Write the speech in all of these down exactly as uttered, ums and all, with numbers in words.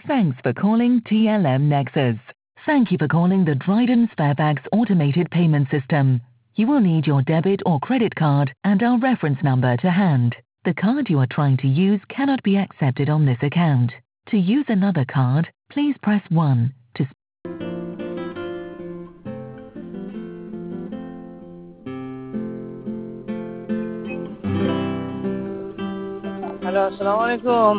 Thanks for calling T L M Nexus. Thank you for calling the Dryden Sparebags automated payment system. You will need your debit or credit card and our reference number to hand. The card you are trying to use cannot be accepted on this account. To use another card, please press one. To hello, আসসালামু আলাইকুম।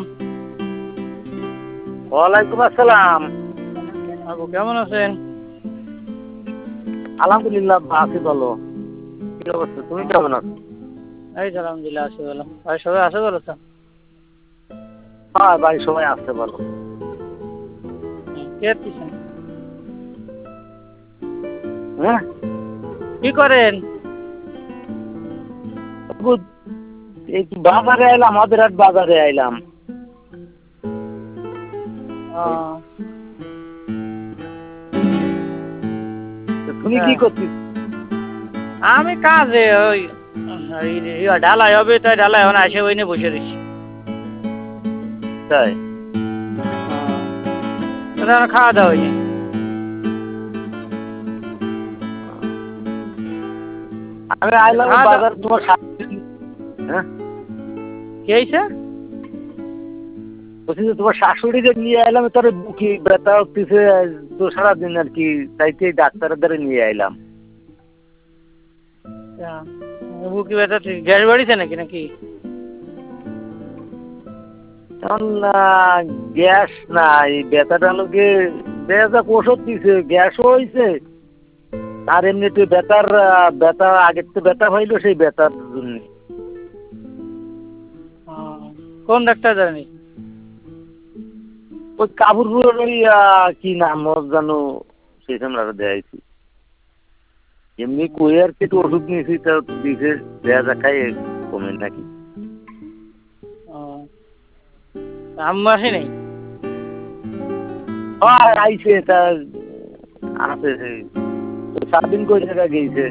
ওয়ালাইকুম আসসালাম। আপু কেমন আছেন? আলহামদুলিল্লাহ আছি ভালো। কি অবস্থা, তুমি কেমন আছো? এই তো আলহামদুলিল্লাহ আছি ভালো। ভাই সবাই আছে ভালো তো? হ্যাঁ ভাই সবাই আসতে ভালো। কে আছেন? হ্যাঁ কি করেন? একটু বাজারে আইলাম, আমাদের হাট বাজারে আইলাম। তুমি কি করছিস? আমি কাজে ওই ঢালাই হবে, তাই ঢালাই এখন আসে ওই নিয়ে বসে রয়েছি। তাই খাওয়া দাওয়া হয়নি। আমি আইলাম বাজার তোমার। হ্যাঁ কি হয়েছে? বলছি যে তোমার শাশুড়িকে নিয়ে আইলাম, তোর বুকি ব্যথা হচ্ছে তো সারাদিন আর কি, তাইতে ডাক্তারের দ্বারা নিয়ে আইলাম। বুকি ব্যথা গ্যাস বাড়িছে নাকি নাকি? গ্যাস না, এই ব্যথাটা লোকে ব্যথা ওষুধ দিছে, গ্যাসও হয়েছে আর এমনিতে ব্যথার ব্যথা আগের তো ব্যথা হইলো সেই ব্যথার জন্য। কোন ডাক্তার জানি? ওই কাবুরপুরের ওই কি নাম জানো, সেই সামনে দেখাইছি। এমনি কই আর কিছু ওষুধ নিয়েছি, তা দিছে দেয়া যা খাই কমে নাকি। আম্মা আসে নাই? হ্যাঁ আইছে, তা আছে সাত দিন কই জায়গা গেছে।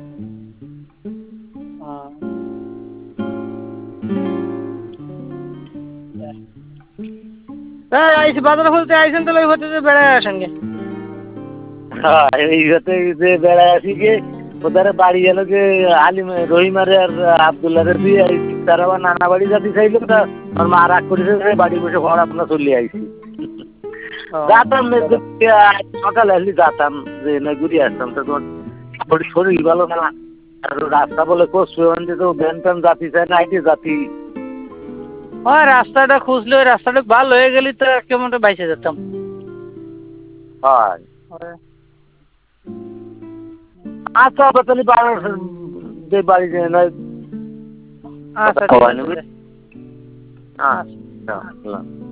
হ্যাঁ আইসি বাজারে বলতে আইসেন, তাহলে হচ্ছে যে বেড়ায় আসেন গে। হ্যাঁ এই হতে যে বেড়ায় আসি গে, ওদের বাড়ি গেল যে আলিম রহিমারে আর আবদুল্লারে দিয়ে আইসি, তারা আবার নানা বাড়ি যাতে চাইলো, তা আমার মা রাগ করেছে, বাড়ি বসে ঘর আপনার চলে আইসি। যাতাম সকালে আসলি যাতাম, যে না ঘুরে আসতাম, তো তোমার শরীর ভালো না, আর রাস্তা বলে করছো তো ভ্যান ট্যান জাতি চায় না, আইটে জাতি। ওই রাস্তাটা খুঁজলে ওই রাস্তাটা ভালো হয়ে গেলি তো কেমন বাইসে যেতাম। হয় আচ্ছা তাহলে বাড়ি নয়। আচ্ছা। আচ্ছা।